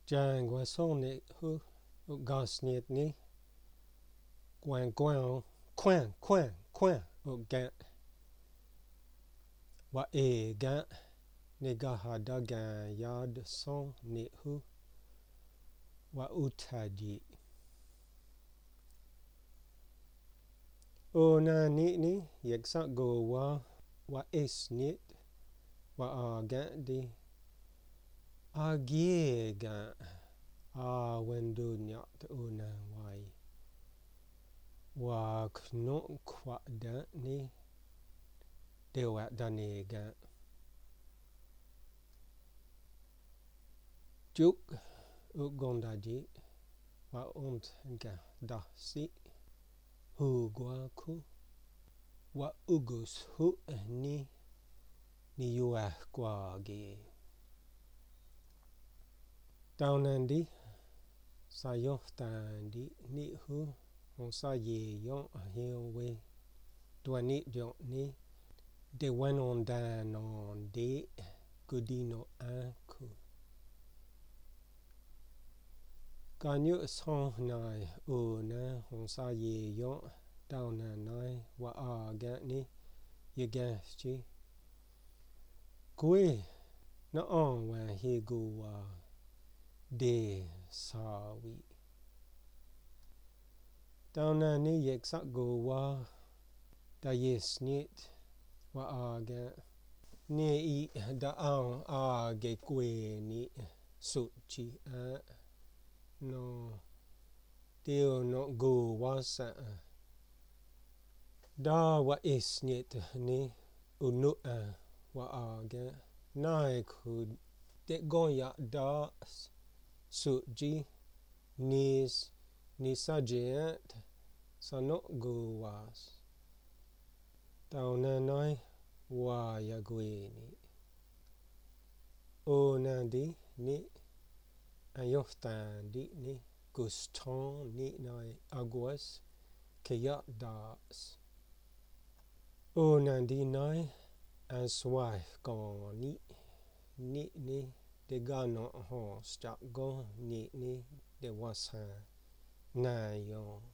Jang wa son ne hu gas net ni quan quan quan o gan wa e gan ne ga ha da gan yad son ne hu wa utadi o na ni yaksa go wa es net wa a gan di a gie gan a wendo nyat o na wai wa kno kwa da ni de wa da ne gan juk u gonda di wa ga da si hu gua ku wa ugus hu ni yua qua ge taunandi sayostandi ni hu on sa ye yon hion we duani dio ni de wan on dan on de kudino anku kanyu son nai o na on sa ye yon down nai wa a gan ni ye gan chi kwe na on wan he go wa de sa wi down ni ye sa go wa da ye snit wa a gan ni i da on a ge kwe ni su chi a no teo no go wa sa da wa is snit ni unu a wa a gan nai could de gon ya da su ji ni sa jet sa no go was down nai wa ya gwe ni o na di ni ayoftan di ni guston ni nai aguas ke ya das o na di nai as wife gon ni de ga no ho sta go ni de was na yo